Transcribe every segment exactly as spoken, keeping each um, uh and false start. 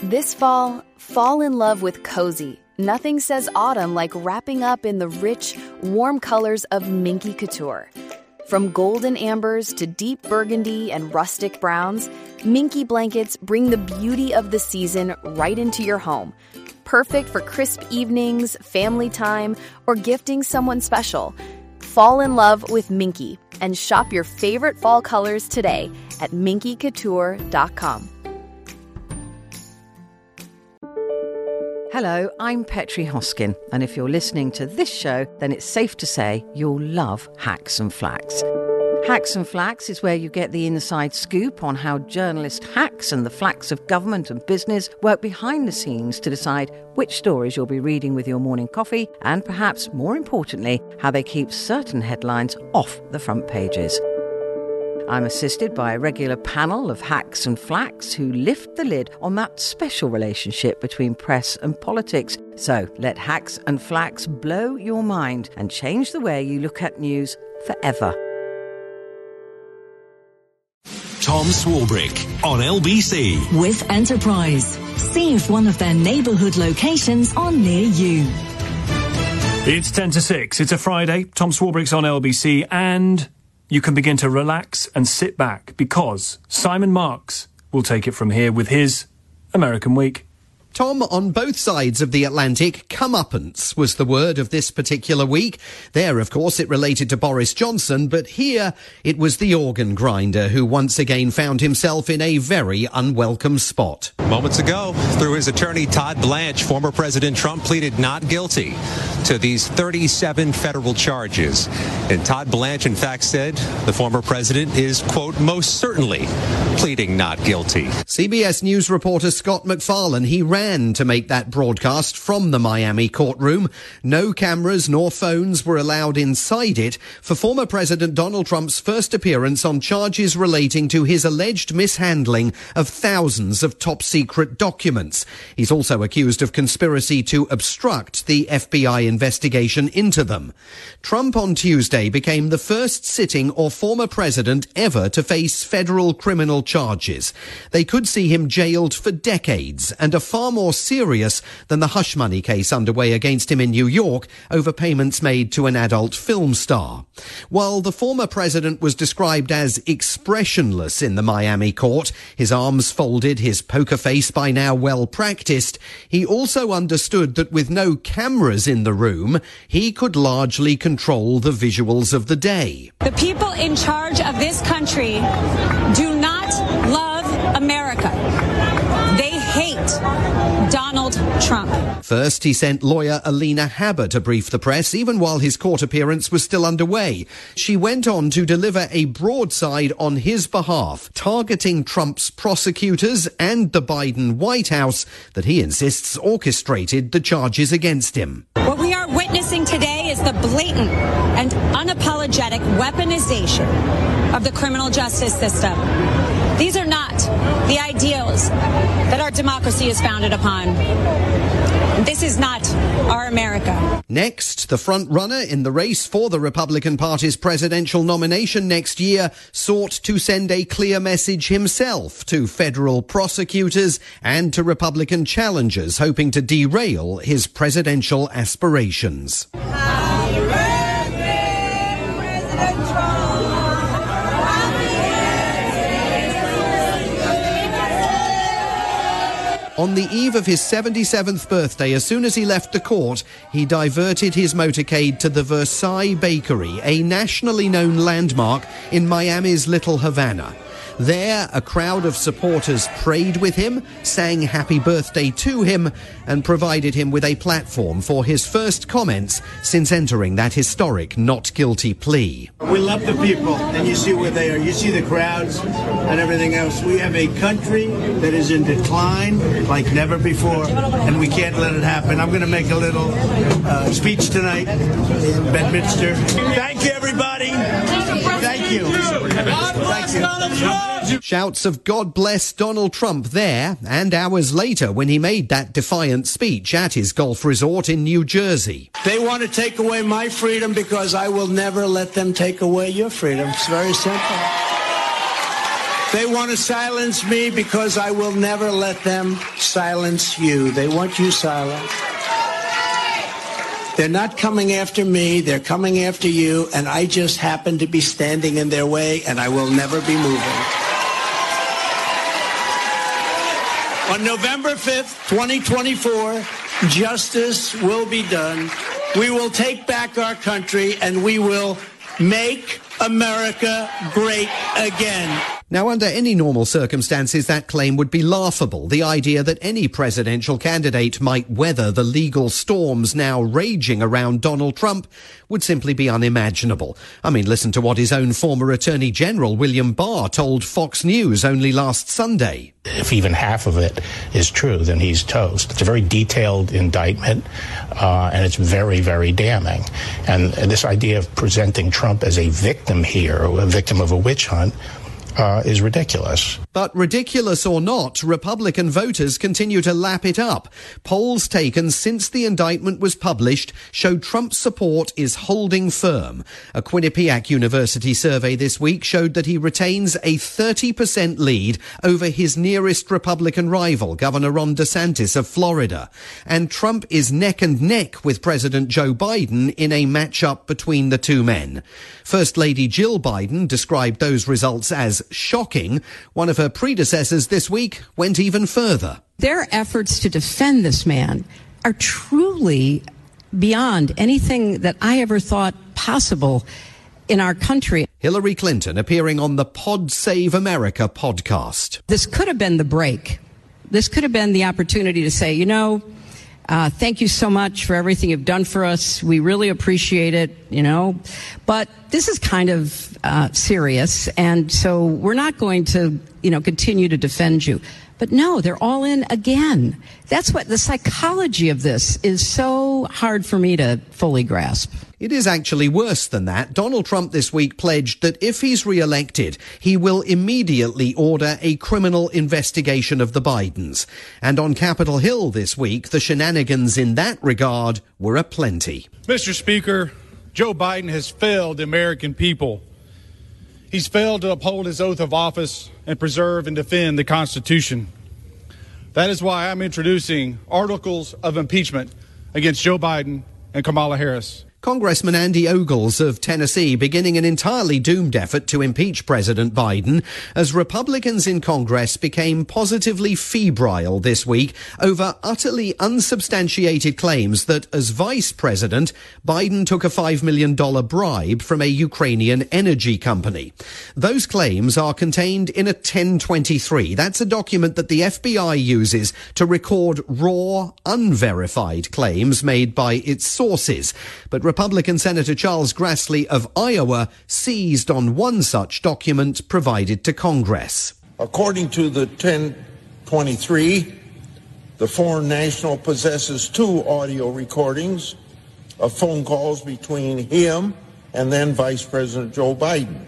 This fall, fall in love with cozy. Nothing says autumn like wrapping up in the rich, warm colors of Minky Couture. From golden ambers to deep burgundy and rustic browns, Minky blankets bring the beauty of the season right into your home. Perfect for crisp evenings, family time, or gifting someone special. Fall in love with Minky and shop your favorite fall colors today at minky couture dot com. Hello, I'm Petri Hoskin, and if you're listening to this show, then it's safe to say you'll love Hacks and Flacks. Hacks and Flacks is where you get the inside scoop on how journalist hacks and the flacks of government and business work behind the scenes to decide which stories you'll be reading with your morning coffee, and perhaps more importantly, how they keep certain headlines off the front pages. I'm assisted by a regular panel of hacks and flacks who lift the lid on that special relationship between press and politics. So let Hacks and Flacks blow your mind and change the way you look at news forever. Tom Swarbrick on L B C. With Enterprise. See if one of their neighbourhood locations are near you. It's ten to six. It's a Friday. Tom Swarbrick's on L B C, and you can begin to relax and sit back because Simon Marks will take it from here with his American Week. Tom, on both sides of the Atlantic, comeuppance was the word of this particular week. There, of course, it related to Boris Johnson, but here it was the organ grinder who once again found himself in a very unwelcome spot. Moments ago, through his attorney Todd Blanche, former President Trump pleaded not guilty to these thirty-seven federal charges. And Todd Blanche, in fact, said the former president is, quote, most certainly pleading not guilty. C B S News reporter Scott MacFarlane, he ran to make that broadcast from the Miami courtroom. No cameras nor phones were allowed inside it for former President Donald Trump's first appearance on charges relating to his alleged mishandling of thousands of top-secret documents. He's also accused of conspiracy to obstruct the F B I investigation into them. Trump on Tuesday became the first sitting or former president ever to face federal criminal charges. They could see him jailed for decades and are far more serious than the hush money case underway against him in New York over payments made to an adult film star. While the former president was described as expressionless in the Miami court, his arms folded, his poker face by now well practiced, he also understood that with no cameras in the room, he could largely control the visuals of the day. The people in charge of this country do not love America. They hate Donald Trump. First, he sent lawyer Alina Habba to brief the press, even while his court appearance was still underway. She went on to deliver a broadside on his behalf, targeting Trump's prosecutors and the Biden White House that he insists orchestrated the charges against him. What we are witnessing today is the blatant and unapologetic weaponization of the criminal justice system. These are not the ideals that our democracy is founded upon. This is not our America. Next, the front runner in the race for the Republican Party's presidential nomination next year sought to send a clear message himself to federal prosecutors and to Republican challengers hoping to derail his presidential aspirations. Happy birthday, President Trump! On the eve of his seventy-seventh birthday, as soon as he left the court, he diverted his motorcade to the Versailles Bakery, a nationally known landmark in Miami's Little Havana. There, a crowd of supporters prayed with him, sang happy birthday to him, and provided him with a platform for his first comments since entering that historic not guilty plea. We love the people, and you see where they are. You see the crowds and everything else. We have a country that is in decline like never before, and we can't let it happen. I'm going to make a little uh, speech tonight in Bedminster. Thank you, everybody. Thank you. Thank you. Shouts of God bless Donald Trump there, and hours later when he made that defiant speech at his golf resort in New Jersey. They want to take away my freedom because I will never let them take away your freedom. It's very simple. They want to silence me because I will never let them silence you. They want you silent. They're not coming after me. They're coming after you, and I just happen to be standing in their way, and I will never be moving. On November fifth, twenty twenty-four, justice will be done. We will take back our country, and we will make America great again. Now, under any normal circumstances, that claim would be laughable. The idea that any presidential candidate might weather the legal storms now raging around Donald Trump would simply be unimaginable. I mean, listen to what his own former Attorney General, William Barr, told Fox News only last Sunday. If even half of it is true, then he's toast. It's a very detailed indictment, uh, and it's very, very damning. And, and this idea of presenting Trump as a victim here, a victim of a witch hunt, Uh, is ridiculous. But ridiculous or not, Republican voters continue to lap it up. Polls taken since the indictment was published show Trump's support is holding firm. A Quinnipiac University survey this week showed that he retains a thirty percent lead over his nearest Republican rival, Governor Ron DeSantis of Florida. And Trump is neck and neck with President Joe Biden in a matchup between the two men. First Lady Jill Biden described those results as shocking. One of her predecessors this week went even further. Their efforts to defend this man are truly beyond anything that I ever thought possible in our country. Hillary Clinton appearing on the Pod Save America podcast. This could have been the break. This could have been the opportunity to say, you know, Uh, thank you so much for everything you've done for us. We really appreciate it, you know. But this is kind of uh, serious, and so we're not going to, you know, continue to defend you. But no, they're all in again. That's what the psychology of this is so hard for me to fully grasp. It is actually worse than that. Donald Trump this week pledged that if he's re-elected, he will immediately order a criminal investigation of the Bidens. And on Capitol Hill this week, the shenanigans in that regard were aplenty. Mister Speaker, Joe Biden has failed the American people. He's failed to uphold his oath of office and preserve and defend the Constitution. That is why I'm introducing articles of impeachment against Joe Biden and Kamala Harris. Congressman Andy Ogles of Tennessee beginning an entirely doomed effort to impeach President Biden as Republicans in Congress became positively febrile this week over utterly unsubstantiated claims that as vice president, Biden took a five million dollars bribe from a Ukrainian energy company. Those claims are contained in a ten twenty-three. That's a document that the F B I uses to record raw, unverified claims made by its sources. But Republican Senator Charles Grassley of Iowa seized on one such document provided to Congress. According to the ten twenty-three, the foreign national possesses two audio recordings of phone calls between him and then Vice President Joe Biden.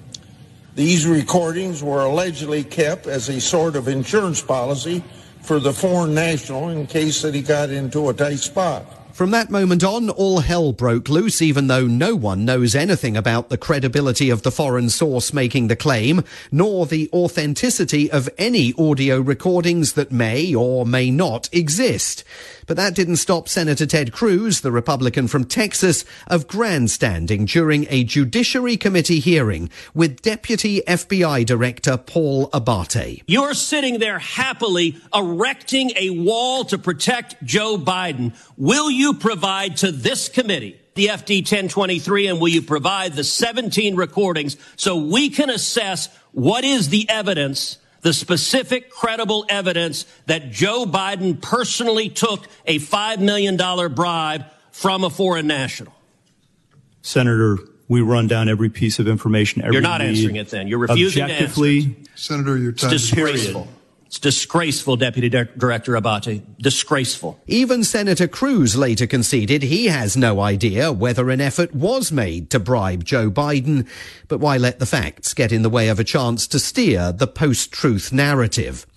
These recordings were allegedly kept as a sort of insurance policy for the foreign national in case that he got into a tight spot. From that moment on, all hell broke loose, even though no one knows anything about the credibility of the foreign source making the claim, nor the authenticity of any audio recordings that may or may not exist. But that didn't stop Senator Ted Cruz, the Republican from Texas, of grandstanding during a Judiciary Committee hearing with Deputy F B I Director Paul Abate. You're sitting there happily erecting a wall to protect Joe Biden. Will you provide to this committee the F D ten twenty-three, and will you provide the seventeen recordings so we can assess what is the evidence, the specific credible evidence that Joe Biden personally took a five million dollars bribe from a foreign national? Senator, we run down every piece of information. Every You're not answering it then. You're refusing to answer. Senator, your time is disgraceful. It's disgraceful, Deputy Di- Director Abate. Disgraceful. Even Senator Cruz later conceded he has no idea whether an effort was made to bribe Joe Biden. But why let the facts get in the way of a chance to steer the post-truth narrative?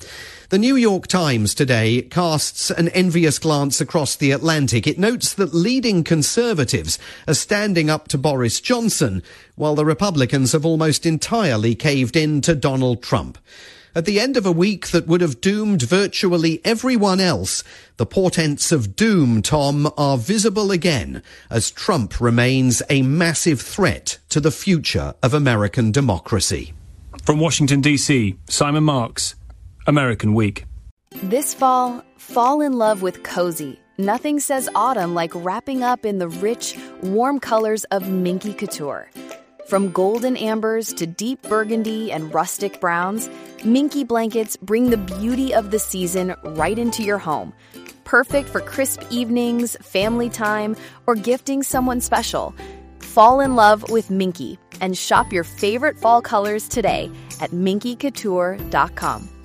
The New York Times today casts an envious glance across the Atlantic. It notes that leading conservatives are standing up to Boris Johnson, while the Republicans have almost entirely caved in to Donald Trump. At the end of a week that would have doomed virtually everyone else, the portents of doom, Tom, are visible again as Trump remains a massive threat to the future of American democracy. From Washington, D C, Simon Marks, American Week. This fall, fall in love with Cozy. Nothing says autumn like wrapping up in the rich, warm colors of Minky Couture. From golden ambers to deep burgundy and rustic browns, Minky blankets bring the beauty of the season right into your home. Perfect for crisp evenings, family time, or gifting someone special. Fall in love with Minky and shop your favorite fall colors today at minky couture dot com.